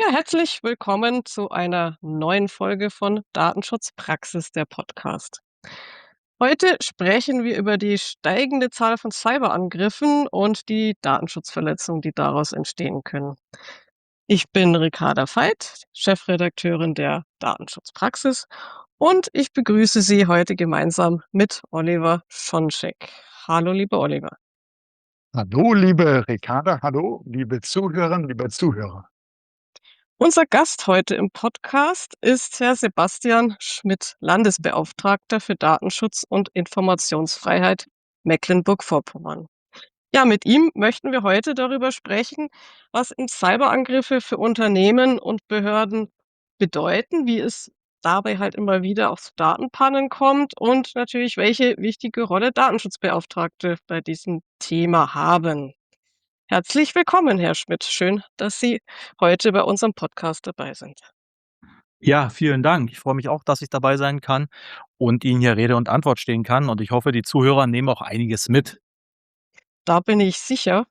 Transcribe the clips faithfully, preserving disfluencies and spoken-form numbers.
Herzlich willkommen zu einer neuen Folge von Datenschutzpraxis, der Podcast. Heute sprechen wir über die steigende Zahl von Cyberangriffen und die Datenschutzverletzungen, die daraus entstehen können. Ich bin Ricarda Veit, Chefredakteurin der Datenschutzpraxis, und ich begrüße Sie heute gemeinsam mit Oliver Schoncheck. Hallo, lieber Oliver. Hallo, liebe Ricarda, hallo, liebe Zuhörerinnen, liebe Zuhörer. Unser Gast heute im Podcast ist Herr Sebastian Schmidt, Landesbeauftragter für Datenschutz und Informationsfreiheit Mecklenburg-Vorpommern. Ja, mit ihm möchten wir heute darüber sprechen, was in Cyberangriffe für Unternehmen und Behörden bedeuten, wie es dabei halt immer wieder auch zu Datenpannen kommt und natürlich, welche wichtige Rolle Datenschutzbeauftragte bei diesem Thema haben. Herzlich willkommen, Herr Schmidt. Schön, dass Sie heute bei unserem Podcast dabei sind. Ja, vielen Dank. Ich freue mich auch, dass ich dabei sein kann und Ihnen hier Rede und Antwort stehen kann. Und ich hoffe, die Zuhörer nehmen auch einiges mit. Da bin ich sicher.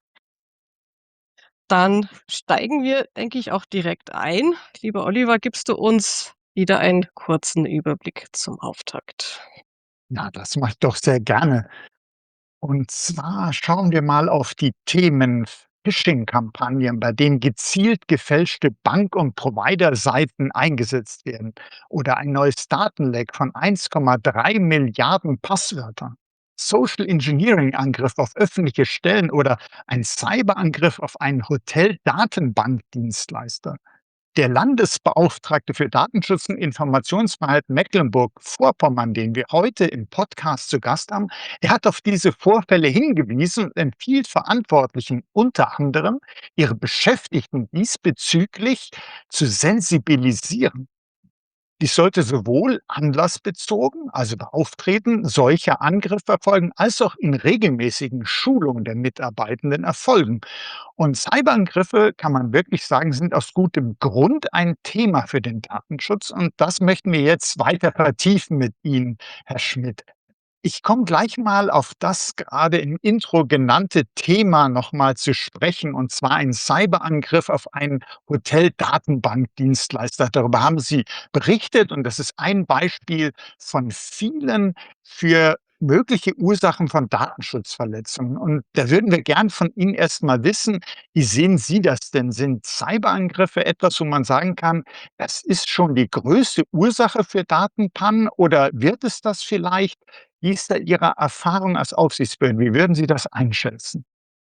Dann steigen wir, denke ich, auch direkt ein. Lieber Oliver, gibst du uns wieder einen kurzen Überblick zum Auftakt? Ja, das mache ich doch sehr gerne. Und zwar schauen wir mal auf die Themen Phishing-Kampagnen, bei denen gezielt gefälschte Bank- und Provider-Seiten eingesetzt werden, oder ein neues Datenleck von eins Komma drei Milliarden Passwörtern. Social Engineering-Angriff auf öffentliche Stellen oder ein Cyberangriff auf einen Hotel-Datenbankdienstleister. Der Landesbeauftragte für Datenschutz und Informationsfreiheit Mecklenburg-Vorpommern, den wir heute im Podcast zu Gast haben, er hat auf diese Vorfälle hingewiesen und empfiehlt Verantwortlichen unter anderem, ihre Beschäftigten diesbezüglich zu sensibilisieren. Dies sollte sowohl anlassbezogen, also bei Auftreten solcher Angriffe erfolgen, als auch in regelmäßigen Schulungen der Mitarbeitenden erfolgen. Und Cyberangriffe, kann man wirklich sagen, sind aus gutem Grund ein Thema für den Datenschutz. Und das möchten wir jetzt weiter vertiefen mit Ihnen, Herr Schmidt. Ich komme gleich mal auf das gerade im Intro genannte Thema noch mal zu sprechen, und zwar ein Cyberangriff auf einen Hoteldatenbankdienstleister. Darüber haben Sie berichtet, und das ist ein Beispiel von vielen für mögliche Ursachen von Datenschutzverletzungen. Und da würden wir gern von Ihnen erst mal wissen, wie sehen Sie das denn? Sind Cyberangriffe etwas, wo man sagen kann, das ist schon die größte Ursache für Datenpannen, oder wird es das vielleicht? Wie ist da Ihre Erfahrung als Aufsichtsbehörde? Wie würden Sie das einschätzen?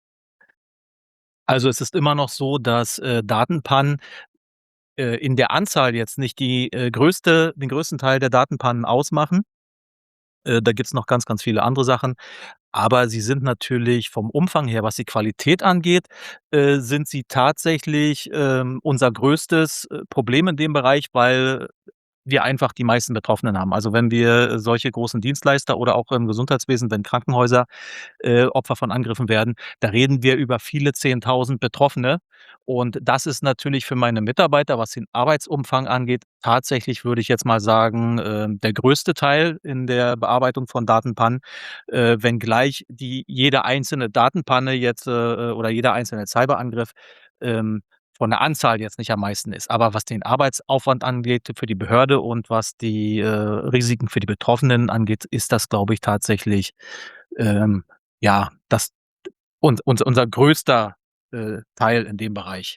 Also es ist immer noch so, dass äh, Datenpannen äh, in der Anzahl jetzt nicht die äh, größte, den größten Teil der Datenpannen ausmachen. Äh, da gibt's noch ganz, ganz viele andere Sachen. Aber sie sind natürlich vom Umfang her, was die Qualität angeht, äh, sind sie tatsächlich ähm, unser größtes äh, Problem in dem Bereich, weil wir einfach die meisten Betroffenen haben. Also, wenn wir äh, solche großen Dienstleister oder auch im Gesundheitswesen, wenn Krankenhäuser äh, Opfer von Angriffen werden, da reden wir über viele zehntausend Betroffene. Und das ist natürlich für meine Mitarbeiter, was den Arbeitsumfang angeht, tatsächlich, würde ich jetzt mal sagen, ähm, der größte Teil in der Bearbeitung von Datenpannen, äh, wenngleich die jede einzelne Datenpanne jetzt, äh, äh, oder jeder einzelne Cyberangriff, ähm, von der Anzahl jetzt nicht am meisten ist. Aber was den Arbeitsaufwand angeht für die Behörde und was die, äh, Risiken für die Betroffenen angeht, ist das, glaube ich, tatsächlich, ähm, ja, das un unser unser größter, äh, Teil in dem Bereich.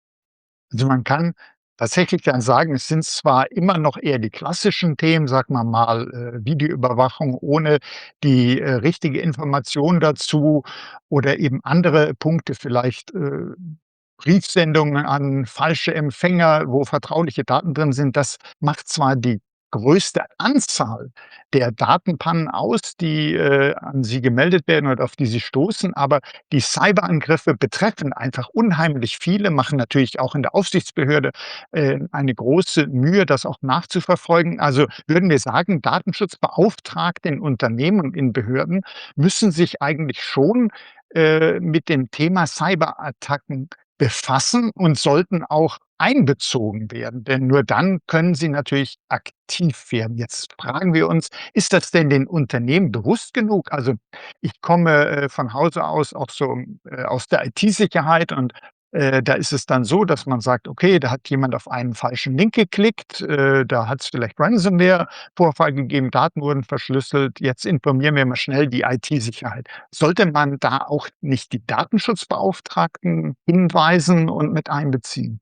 Also, man kann tatsächlich dann sagen, es sind zwar immer noch eher die klassischen Themen, sagen wir mal, äh, Videoüberwachung ohne die, äh, richtige Information dazu, oder eben andere Punkte, vielleicht, äh, Briefsendungen an falsche Empfänger, wo vertrauliche Daten drin sind. Das macht zwar die größte Anzahl der Datenpannen aus, die, äh, an Sie gemeldet werden oder auf die Sie stoßen, aber die Cyberangriffe betreffen einfach unheimlich viele, machen natürlich auch in der Aufsichtsbehörde, äh, eine große Mühe, das auch nachzuverfolgen. Also, würden wir sagen, Datenschutzbeauftragte in Unternehmen und in Behörden müssen sich eigentlich schon, äh, mit dem Thema Cyberattacken befassen und sollten auch einbezogen werden, denn nur dann können sie natürlich aktiv werden. Jetzt fragen wir uns, ist das denn den Unternehmen bewusst genug? Also, ich komme, äh, von Hause aus auch so, äh, aus der I T-Sicherheit, und Äh, da ist es dann so, dass man sagt: „Okay, da hat jemand auf einen falschen Link geklickt, äh, da hat's vielleicht Ransomware-Vorfall gegeben, Daten wurden verschlüsselt, jetzt informieren wir mal schnell die I T-Sicherheit.“ Sollte man da auch nicht die Datenschutzbeauftragten hinweisen und mit einbeziehen?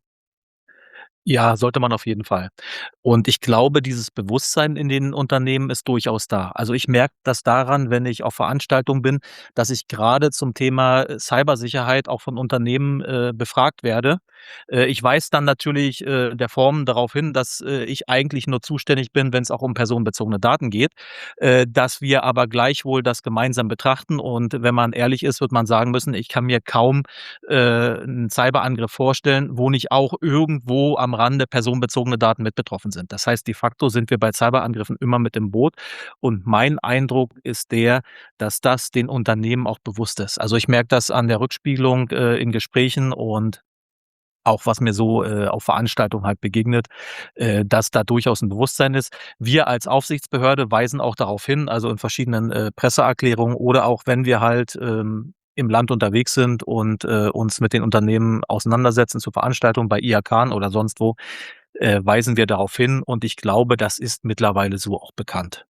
Ja, sollte man auf jeden Fall. Und ich glaube, dieses Bewusstsein in den Unternehmen ist durchaus da. Also, ich merke das daran, wenn ich auf Veranstaltungen bin, dass ich gerade zum Thema, äh, Cybersicherheit auch von Unternehmen, äh, befragt werde. Äh, ich weise dann natürlich, äh, der Form darauf hin, dass, äh, ich eigentlich nur zuständig bin, wenn es auch um personenbezogene Daten geht, äh, dass wir aber gleichwohl das gemeinsam betrachten. Und wenn man ehrlich ist, wird man sagen müssen, ich kann mir kaum, äh, 'n Cyberangriff vorstellen, wo nicht auch irgendwo am Rande personenbezogene Daten mit betroffen sind. Das heißt, de facto sind wir bei Cyberangriffen immer mit im Boot. Und mein Eindruck ist der, dass das den Unternehmen auch bewusst ist. Also, ich merke das an der Rückspiegelung, äh, in Gesprächen und auch was mir so, äh, auf Veranstaltungen halt begegnet, äh, dass da durchaus 'n Bewusstsein ist. Wir als Aufsichtsbehörde weisen auch darauf hin, also in verschiedenen, äh, Presseerklärungen oder auch wenn wir halt, ähm, im Land unterwegs sind und, äh, uns mit den Unternehmen auseinandersetzen zu Veranstaltungen bei I H K oder sonst wo, äh, weisen wir darauf hin und ich glaube, das ist mittlerweile so auch bekannt.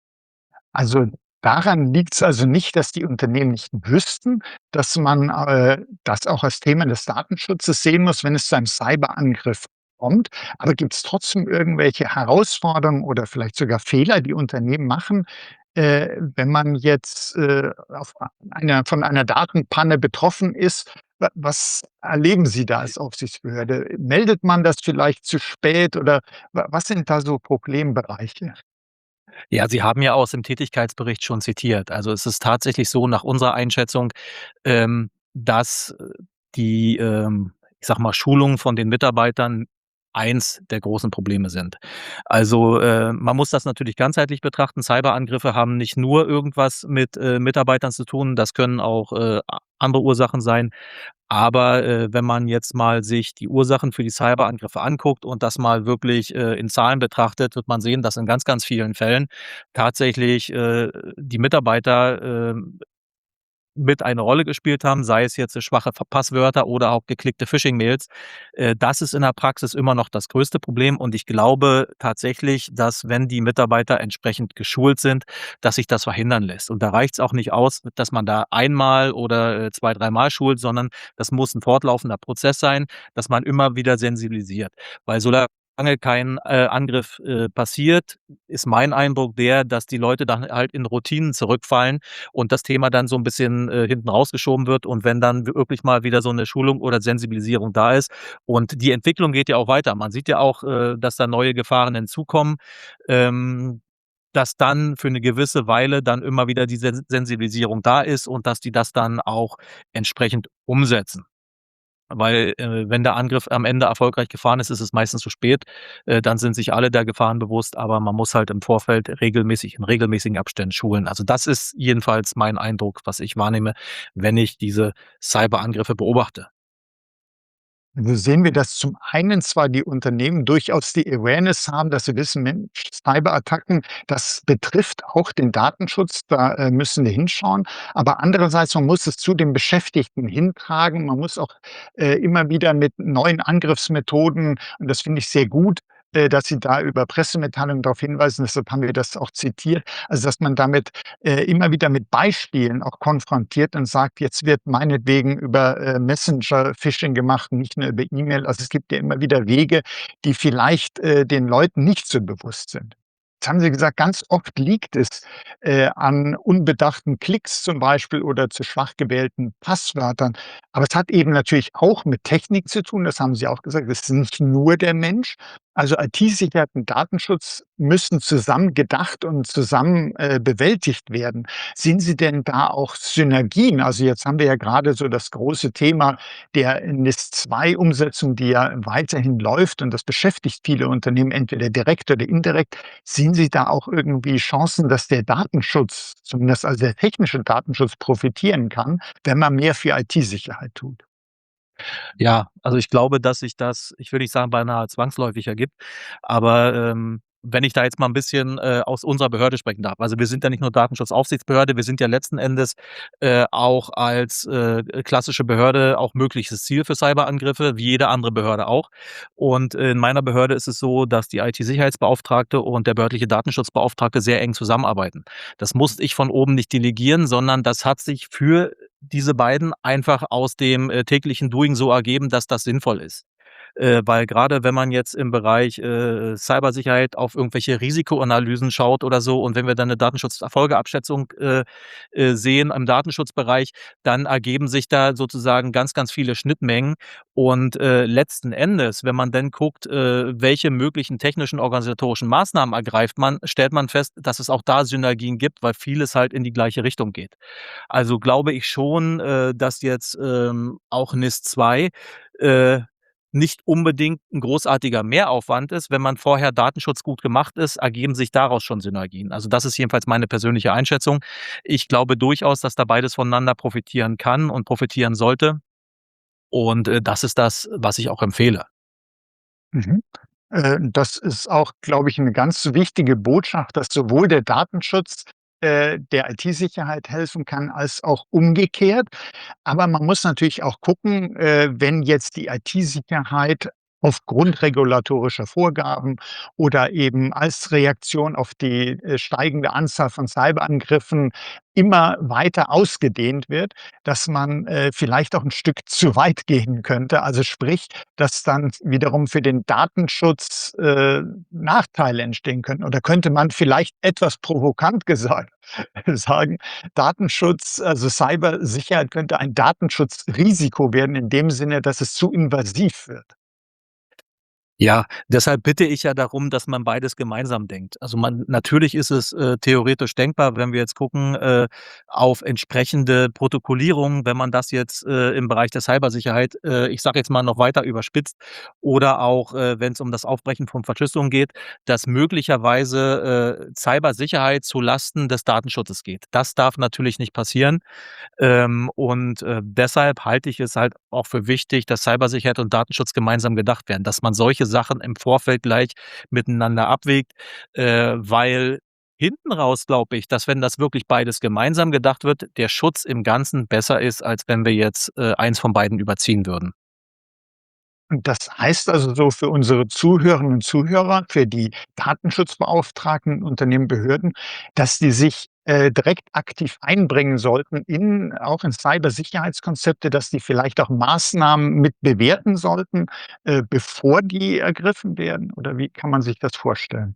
Also, daran liegt's also nicht, dass die Unternehmen nicht wüssten, dass man, äh, das auch als Thema des Datenschutzes sehen muss, wenn es zu einem Cyberangriff kommt. Aber gibt's trotzdem irgendwelche Herausforderungen oder vielleicht sogar Fehler, die Unternehmen machen, äh, wenn man jetzt, äh, auf einer von einer Datenpanne betroffen ist? Wa was erleben Sie da als Aufsichtsbehörde? Meldet man das vielleicht zu spät oder wa was sind da so Problembereiche? Ja, Sie haben ja aus dem Tätigkeitsbericht schon zitiert. Also, es ist tatsächlich so nach unserer Einschätzung, ähm, dass, äh, die, ähm, ich sage mal, Schulung von den Mitarbeitern eins der großen Probleme sind. Also, äh, man muss das natürlich ganzheitlich betrachten. Cyberangriffe haben nicht nur irgendwas mit, äh, Mitarbeitern zu tun, das können auch, äh, a andere Ursachen sein. Aber, äh, wenn man jetzt mal sich die Ursachen für die Cyberangriffe anguckt und das mal wirklich, äh, in Zahlen betrachtet, wird man sehen, dass in ganz, ganz vielen Fällen tatsächlich, äh, die Mitarbeiter, ähm, mit eine Rolle gespielt haben, sei es jetzt, äh, schwache Ver Passwörter oder auch geklickte Phishing-Mails. Äh, das ist in der Praxis immer noch das größte Problem und ich glaube tatsächlich, dass, wenn die Mitarbeiter entsprechend geschult sind, dass sich das verhindern lässt. Und da reicht's auch nicht aus, dass man da einmal oder, äh, zwei, dreimal schult, sondern das muss 'n fortlaufender Prozess sein, dass man immer wieder sensibilisiert. Weil solange kein, äh, Angriff, äh, passiert, ist mein Eindruck der, dass die Leute dann halt in Routinen zurückfallen und das Thema dann so 'n bisschen, äh, hinten rausgeschoben wird. Und wenn dann wirklich mal wieder so 'ne Schulung oder Sensibilisierung da ist und die Entwicklung geht ja auch weiter. Man sieht ja auch, äh, dass da neue Gefahren hinzukommen, ähm, dass dann für 'ne gewisse Weile dann immer wieder die Sen Sensibilisierung da ist und dass die das dann auch entsprechend umsetzen. Weil, äh, wenn der Angriff am Ende erfolgreich gefahren ist, ist es meistens zu spät. Äh, dann sind sich alle der Gefahren bewusst, aber man muss halt im Vorfeld regelmäßig in regelmäßigen Abständen schulen. Also, das ist jedenfalls mein Eindruck, was ich wahrnehme, wenn ich diese Cyberangriffe beobachte. Also, sehen wir, dass zum einen zwar die Unternehmen durchaus die Awareness haben, dass sie wissen: „Mensch, Cyberattacken, das betrifft auch den Datenschutz, da, äh, müssen wir hinschauen.“ Aber andererseits, man muss es zu den Beschäftigten hintragen. Man muss auch, äh, immer wieder mit neuen Angriffsmethoden und das finde ich sehr gut, äh, dass Sie da über Pressemitteilungen darauf hinweisen, deshalb haben wir das auch zitiert. Also, dass man damit, äh, immer wieder mit Beispielen auch konfrontiert und sagt: „Jetzt wird meinetwegen über, äh, Messenger-Phishing gemacht, nicht nur über E-Mail.“ Also, es gibt ja immer wieder Wege, die vielleicht, äh, den Leuten nicht so bewusst sind. Jetzt haben Sie gesagt, ganz oft liegt es, äh, an unbedachten Klicks zum Beispiel oder zu schwach gewählten Passwörtern. Aber es hat eben natürlich auch mit Technik zu tun, das haben Sie auch gesagt. Es ist nicht nur der Mensch. Also, I T-Sicherheit und Datenschutz müssen zusammen gedacht und zusammen, äh, bewältigt werden. Sehen Sie denn da auch Synergien? Also, jetzt haben wir ja grade so das große Thema der NIS zwei Umsetzung, die ja weiterhin läuft und das beschäftigt viele Unternehmen entweder direkt oder indirekt. Sehen Sie da auch irgendwie Chancen, dass der Datenschutz, zumindest also der technische Datenschutz profitieren kann, wenn man mehr für I T-Sicherheit tut? Ja, also, ich glaube, dass sich das, ich will nicht sagen, beinahe zwangsläufig ergibt, aber, ähm, wenn ich da jetzt mal 'n bisschen, äh, aus unserer Behörde sprechen darf. Also, wir sind ja nicht nur Datenschutzaufsichtsbehörde, wir sind ja letzten Endes, äh, auch als, äh, klassische Behörde auch mögliches Ziel für Cyberangriffe, wie jede andere Behörde auch. Und in meiner Behörde ist es so, dass die I T-Sicherheitsbeauftragte und der behördliche Datenschutzbeauftragte sehr eng zusammenarbeiten. Das musste ich von oben nicht delegieren, sondern das hat sich für diese beiden einfach aus dem, äh, täglichen Doing so ergeben, dass das sinnvoll ist. Äh, weil grade wenn man jetzt im Bereich, äh, Cybersicherheit auf irgendwelche Risikoanalysen schaut oder so und wenn wir dann 'ne Datenschutzfolgeabschätzung, äh, äh, sehen im Datenschutzbereich, dann ergeben sich da sozusagen ganz, ganz viele Schnittmengen. Und, äh, letzten Endes, wenn man dann guckt, äh, welche möglichen technischen, organisatorischen Maßnahmen ergreift man, stellt man fest, dass es auch da Synergien gibt, weil vieles halt in die gleiche Richtung geht. Also, glaube ich schon, äh, dass jetzt, ähm, auch NIS zwei, äh, nicht unbedingt 'n großartiger Mehraufwand ist. Wenn man vorher Datenschutz gut gemacht ist, ergeben sich daraus schon Synergien. Also, das ist jedenfalls meine persönliche Einschätzung. Ich glaube durchaus, dass da beides voneinander profitieren kann und profitieren sollte. Und, äh, das ist das, was ich auch empfehle. Mhm. Äh, das ist auch, glaube ich, 'ne ganz wichtige Botschaft, dass sowohl der Datenschutz, äh, der I T-Sicherheit helfen kann als auch umgekehrt. Aber man muss natürlich auch gucken, äh, wenn jetzt die I T-Sicherheit aufgrund regulatorischer Vorgaben oder eben als Reaktion auf die, äh, steigende Anzahl von Cyberangriffen immer weiter ausgedehnt wird, dass man, äh, vielleicht auch 'n Stück zu weit gehen könnte. Also, sprich, dass dann wiederum für den Datenschutz, äh, Nachteile entstehen könnten. Oder könnte man vielleicht etwas provokant gesagt sagen, Datenschutz also, Cybersicherheit könnte ein Datenschutzrisiko werden in dem Sinne, dass es zu invasiv wird. Ja, deshalb bitte ich ja darum, dass man beides gemeinsam denkt. Also, man natürlich ist es, äh, theoretisch denkbar, wenn wir jetzt gucken, äh, auf entsprechende Protokollierung, wenn man das jetzt, äh, im Bereich der Cybersicherheit, äh, ich sage jetzt mal, noch weiter überspitzt oder auch, äh, wenn's um das Aufbrechen von Verschlüsselung geht, dass möglicherweise, äh, Cybersicherheit zu Lasten des Datenschutzes geht. Das darf natürlich nicht passieren. Ähm, und, äh, deshalb halte ich es halt auch für wichtig, dass Cybersicherheit und Datenschutz gemeinsam gedacht werden, dass man solche Sachen im Vorfeld gleich miteinander abwägt, äh, weil hinten raus glaube ich, dass wenn das wirklich beides gemeinsam gedacht wird, der Schutz im Ganzen besser ist, als wenn wir jetzt, äh, eins von beiden überziehen würden. Und das heißt also so für unsere Zuhörerinnen und Zuhörer, für die Datenschutzbeauftragten, Unternehmen, Behörden, dass die sich, äh, direkt aktiv einbringen sollten in auch in Cybersicherheitskonzepte, dass die vielleicht auch Maßnahmen mit bewerten sollten, äh, bevor die ergriffen werden? Oder wie kann man sich das vorstellen?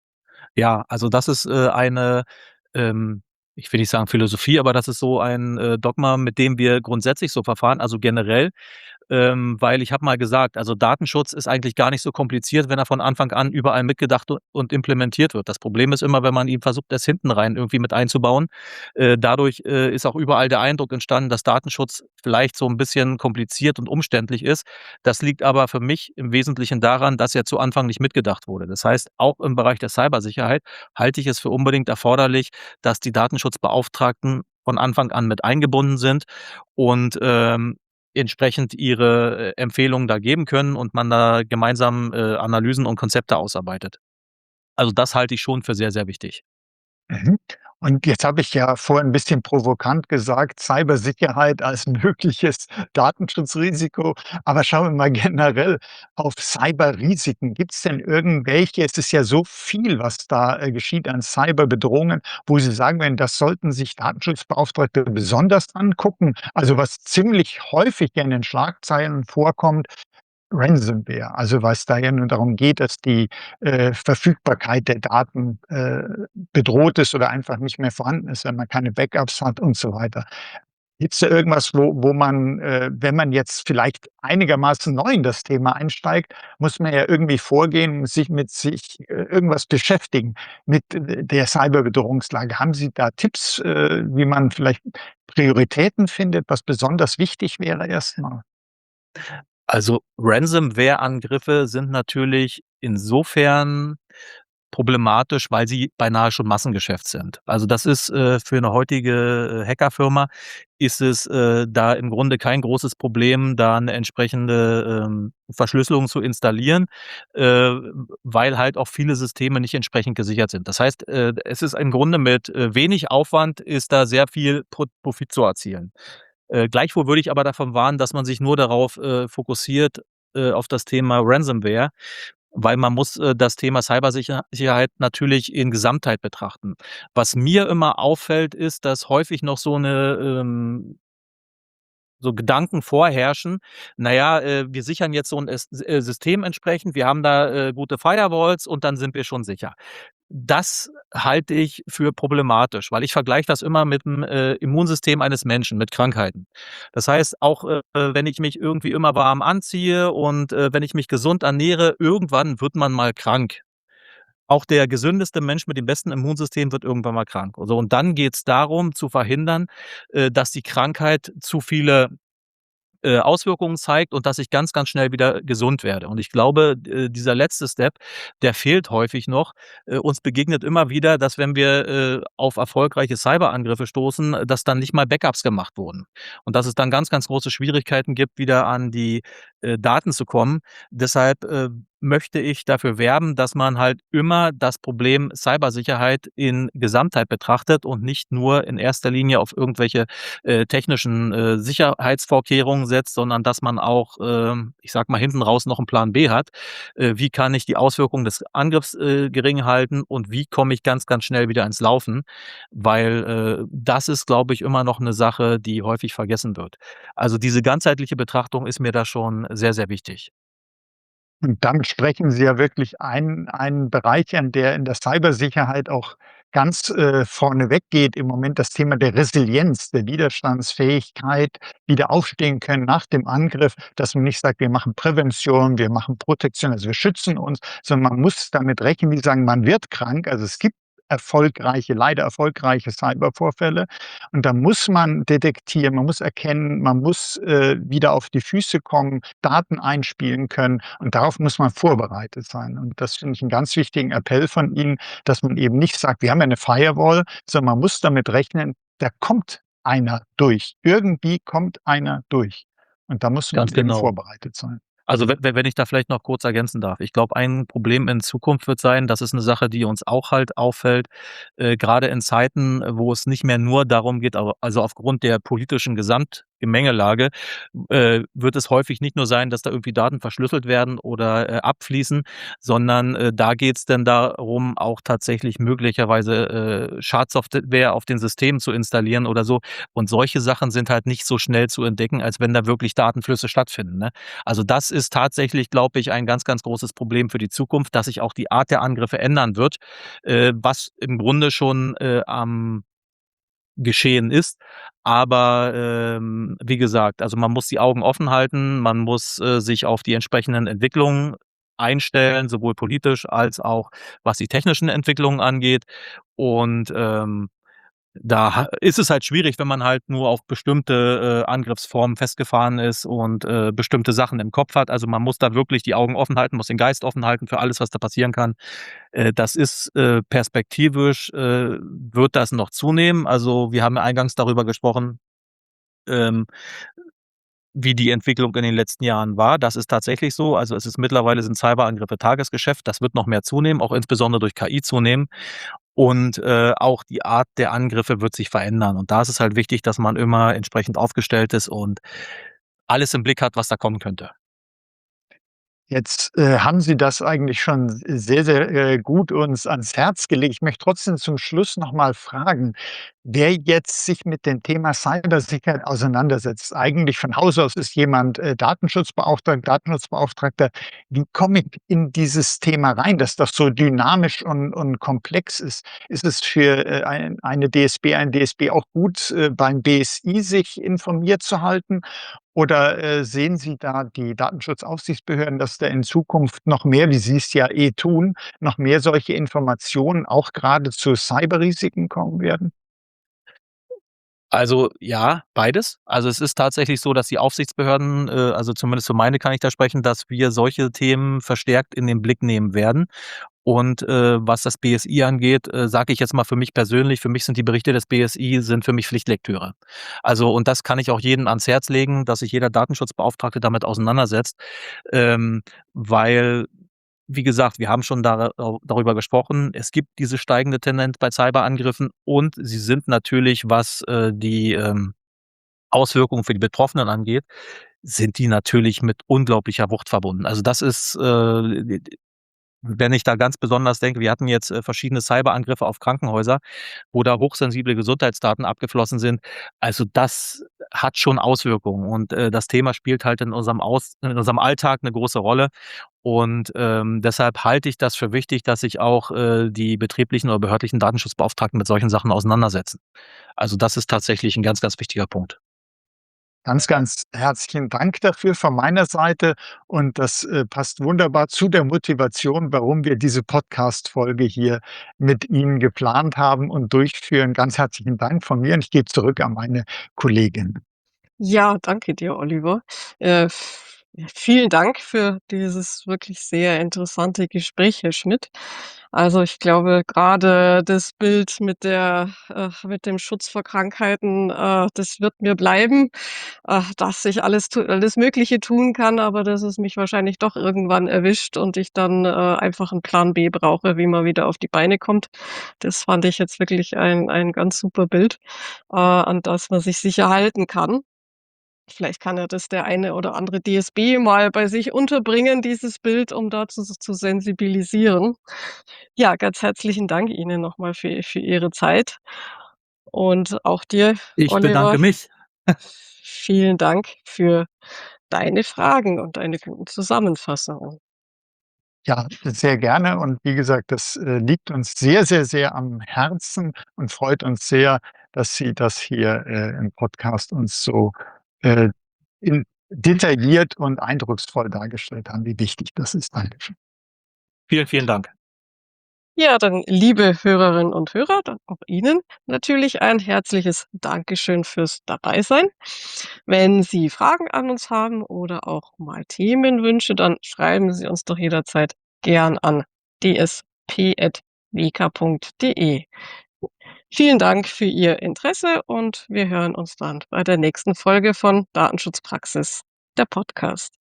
Ja, also das ist, äh, eine, ähm, ich will nicht sagen Philosophie, aber das ist so ein, äh, Dogma, mit dem wir grundsätzlich so verfahren, also generell. Ähm, weil ich habe mal gesagt, also Datenschutz ist eigentlich gar nicht so kompliziert, wenn er von Anfang an überall mitgedacht u und implementiert wird. Das Problem ist immer, wenn man ihn versucht, erst hinten rein irgendwie mit einzubauen. Äh, dadurch, äh, ist auch überall der Eindruck entstanden, dass Datenschutz vielleicht so 'n bisschen kompliziert und umständlich ist. Das liegt aber für mich im Wesentlichen daran, dass er zu Anfang nicht mitgedacht wurde. Das heißt, auch im Bereich der Cybersicherheit halte ich es für unbedingt erforderlich, dass die Datenschutzbeauftragten von Anfang an mit eingebunden sind und, ähm, entsprechend ihre, äh, Empfehlungen da geben können und man da gemeinsam, äh, Analysen und Konzepte ausarbeitet. Also, das halte ich schon für sehr, sehr wichtig. Mhm. Und jetzt habe ich ja vorhin 'n bisschen provokant gesagt, Cybersicherheit als mögliches Datenschutzrisiko. Aber schauen wir mal generell auf Cyberrisiken. Gibt's denn irgendwelche es ist ja so viel, was da, äh, geschieht an Cyberbedrohungen, wo Sie sagen würden, das sollten sich Datenschutzbeauftragte besonders angucken? Also, was ziemlich häufig ja in den Schlagzeilen vorkommt, Ransomware. Also, was da ja nur darum geht, dass die, äh, Verfügbarkeit der Daten, äh, bedroht ist oder einfach nicht mehr vorhanden ist, wenn man keine Backups hat und so weiter. Gibt's da irgendwas, wo wo man, äh, wenn man jetzt vielleicht einigermaßen neu in das Thema einsteigt, muss man ja irgendwie vorgehen, sich mit sich, äh, irgendwas beschäftigen mit d der Cyberbedrohungslage. Haben Sie da Tipps, äh, wie man vielleicht Prioritäten findet, was besonders wichtig wäre erst mal? Also, Ransomware-Angriffe sind natürlich insofern problematisch, weil sie beinahe schon Massengeschäft sind. Also, das ist, äh, für 'ne heutige, äh, Hackerfirma ist es, äh, da im Grunde kein großes Problem, da 'ne entsprechende, ähm, Verschlüsselung zu installieren, äh, weil halt auch viele Systeme nicht entsprechend gesichert sind. Das heißt, äh, es ist im Grunde mit, äh, wenig Aufwand ist da sehr viel Pro Profit zu erzielen. Äh, gleichwohl würde ich aber davon warnen, dass man sich nur darauf, äh, fokussiert, äh, auf das Thema Ransomware, weil man muss, äh, das Thema Cybersicher Sicherheit natürlich in Gesamtheit betrachten. Was mir immer auffällt, ist, dass häufig noch so 'ne, ähm so Gedanken vorherrschen: „Na ja, äh, wir sichern jetzt so 'n es äh, System entsprechend, wir haben da, äh, gute Firewalls und dann sind wir schon sicher.“ Das halte ich für problematisch, weil ich vergleiche das immer mit'm, äh, Immunsystem eines Menschen, mit Krankheiten. Das heißt, auch, äh, wenn ich mich irgendwie immer warm anziehe und, äh, wenn ich mich gesund ernähre, irgendwann wird man mal krank. Auch der gesündeste Mensch mit dem besten Immunsystem wird irgendwann mal krank. So, und dann geht's darum, zu verhindern, äh, dass die Krankheit zu viele, äh, Auswirkungen zeigt und dass ich ganz, ganz schnell wieder gesund werde. Und ich glaube, äh, dieser letzte Step, der fehlt häufig noch. Äh, uns begegnet immer wieder, dass wenn wir, äh, auf erfolgreiche Cyberangriffe stoßen, dass dann nicht mal Backups gemacht wurden. Und dass es dann ganz, ganz große Schwierigkeiten gibt, wieder an die, äh, Daten zu kommen. Deshalb, äh, möchte ich dafür werben, dass man halt immer das Problem Cybersicherheit in Gesamtheit betrachtet und nicht nur in erster Linie auf irgendwelche, äh, technischen, äh, Sicherheitsvorkehrungen setzt, sondern dass man auch, ähm, ich sage mal, hinten raus noch 'n Plan B hat. Äh, wie kann ich die Auswirkungen des Angriffs, äh, gering halten und wie komme ich ganz, ganz schnell wieder ins Laufen? Weil, äh, das ist, glaube ich, immer noch 'ne Sache, die häufig vergessen wird. Also, diese ganzheitliche Betrachtung ist mir da schon sehr, sehr wichtig. Und damit sprechen Sie ja wirklich einen einen Bereich an, der in der Cybersicherheit auch ganz, äh, vorne weggeht im Moment, das Thema der Resilienz, der Widerstandsfähigkeit, wieder aufstehen können nach dem Angriff, dass man nicht sagt: „Wir machen Prävention, wir machen Protektion, also wir schützen uns“, sondern man muss damit rechnen, wie Sie sagen, man wird krank. Also, es gibt erfolgreiche leider erfolgreiche Cybervorfälle. Und da muss man detektieren, man muss erkennen, man muss, äh, wieder auf die Füße kommen, Daten einspielen können und darauf muss man vorbereitet sein. Und das finde ich 'n ganz wichtigen Appell von Ihnen, dass man eben nicht sagt: „Wir haben ja 'ne Firewall“, sondern man muss damit rechnen, da kommt einer durch. Irgendwie kommt einer durch. Und da muss man Ganz eben genau. vorbereitet sein. Also, we we wenn ich da vielleicht noch kurz ergänzen darf. Ich glaube, ein Problem in Zukunft wird sein, das ist 'ne Sache, die uns auch halt auffällt, äh, grade in Zeiten, wo es nicht mehr nur darum geht au also, aufgrund der politischen Gesamtgemengelage, äh, wird es häufig nicht nur sein, dass da irgendwie Daten verschlüsselt werden oder, äh, abfließen, sondern, äh, da geht's dann darum, auch tatsächlich möglicherweise, äh, Schadsoftware auf den Systemen zu installieren oder so. Und solche Sachen sind halt nicht so schnell zu entdecken, als wenn da wirklich Datenflüsse stattfinden, ne? Also, das ist tatsächlich, glaube ich, ein ganz, ganz großes Problem für die Zukunft, dass sich auch die Art der Angriffe ändern wird, äh, was im Grunde schon, äh, am Geschehen ist. Aber, ähm, wie gesagt, also, man muss die Augen offen halten, man muss, äh, sich auf die entsprechenden Entwicklungen einstellen, sowohl politisch als auch was die technischen Entwicklungen angeht. Und, ähm, da ha ist es halt schwierig, wenn man halt nur auf bestimmte, äh, Angriffsformen festgefahren ist und, äh, bestimmte Sachen im Kopf hat. Also, man muss da wirklich die Augen offen halten, muss den Geist offen halten für alles, was da passieren kann. Äh, das ist, äh, perspektivisch, äh, wird das noch zunehmen. Also, wir haben ja eingangs darüber gesprochen, ähm, wie die Entwicklung in den letzten Jahren war. Das ist tatsächlich so. Also, es ist mittlerweile sind Cyberangriffe Tagesgeschäft. Das wird noch mehr zunehmen, auch insbesondere durch K I zunehmen. Und, äh, auch die Art der Angriffe wird sich verändern. Und da ist es halt wichtig, dass man immer entsprechend aufgestellt ist und alles im Blick hat, was da kommen könnte. Jetzt, äh, haben Sie das eigentlich schon s sehr, sehr, äh, gut uns ans Herz gelegt. Ich möchte trotzdem zum Schluss noch mal fragen, wer jetzt sich mit dem Thema Cybersicherheit auseinandersetzt, eigentlich von Haus aus ist jemand, äh, Datenschutzbeauftragt Datenschutzbeauftragter. Wie komme ich in dieses Thema rein, das doch so dynamisch und und komplex ist? Ist es für, äh, ein eine DSB ein DSB auch gut, äh, beim BSI sich informiert zu halten? Oder, äh, sehen Sie da die Datenschutzaufsichtsbehörden, dass da in Zukunft noch mehr, wie Sie es ja eh tun, noch mehr solche Informationen auch grade zu Cyberrisiken kommen werden? Also, ja, beides. Also, es ist tatsächlich so, dass die Aufsichtsbehörden, äh, also, zumindest für meine kann ich da sprechen, dass wir solche Themen verstärkt in den Blick nehmen werden. Und, äh, was das B S I angeht, äh, sage ich jetzt mal für mich persönlich, für mich sind die Berichte des B S I sind für mich Pflichtlektüre. Also, und das kann ich auch jedem ans Herz legen, dass sich jeder Datenschutzbeauftragte damit auseinandersetzt, ähm, weil, wie gesagt, wir haben schon dara darüber gesprochen. Es gibt diese steigende Tendenz bei Cyberangriffen und sie sind natürlich, was, äh, die, ähm, Auswirkungen für die Betroffenen angeht, sind die natürlich mit unglaublicher Wucht verbunden. Also, das ist, äh, wenn ich da ganz besonders denke, wir hatten jetzt, äh, verschiedene Cyberangriffe auf Krankenhäuser, wo da hochsensible Gesundheitsdaten abgeflossen sind. Also, das hat schon Auswirkungen und, äh, das Thema spielt halt in unserem Aus in unserem Alltag 'ne große Rolle und, ähm, deshalb halte ich das für wichtig, dass sich auch, äh, die betrieblichen oder behördlichen Datenschutzbeauftragten mit solchen Sachen auseinandersetzen. Also, das ist tatsächlich 'n ganz, ganz wichtiger Punkt. Ganz, ganz herzlichen Dank dafür von meiner Seite und das, äh, passt wunderbar zu der Motivation, warum wir diese Podcast-Folge hier mit Ihnen geplant haben und durchführen. Ganz herzlichen Dank von mir und ich gebe zurück an meine Kollegin. Ja, danke dir, Oliver. Äh, v vielen Dank für dieses wirklich sehr interessante Gespräch, Herr Schmidt. Also, ich glaube, grade das Bild mit der äh, mit dem Schutz vor Krankheiten, äh, das wird mir bleiben, äh, dass ich alles tu alles Mögliche tun kann, aber dass es mich wahrscheinlich doch irgendwann erwischt und ich dann, äh, einfach 'n Plan B brauche, wie man wieder auf die Beine kommt. Das fand ich jetzt wirklich ein ein ganz super Bild, äh, an das man sich sicher halten kann. Vielleicht kann ja das der eine oder andere DSB mal bei sich unterbringen, dieses Bild, um da zu zu sensibilisieren. Ja, ganz herzlichen Dank Ihnen noch mal für für Ihre Zeit und auch dir, Ich Oliver, bedanke mich. vielen Dank für deine Fragen und deine guten Zusammenfassungen. Ja, sehr gerne und wie gesagt, das, äh, liegt uns sehr, sehr, sehr am Herzen und freut uns sehr, dass Sie das hier, äh, im Podcast uns so, äh, in detailliert und eindrucksvoll dargestellt haben, wie wichtig das ist. Dankeschön. Vielen, vielen Dank. Ja, dann, liebe Hörerinnen und Hörer, dann auch Ihnen natürlich ein herzliches Dankeschön fürs Dabeisein. Wenn Sie Fragen an uns haben oder auch mal Themenwünsche, dann schreiben Sie uns doch jederzeit gern an d s p at weka punkt de. Vielen Dank für Ihr Interesse und wir hören uns dann bei der nächsten Folge von Datenschutzpraxis, der Podcast.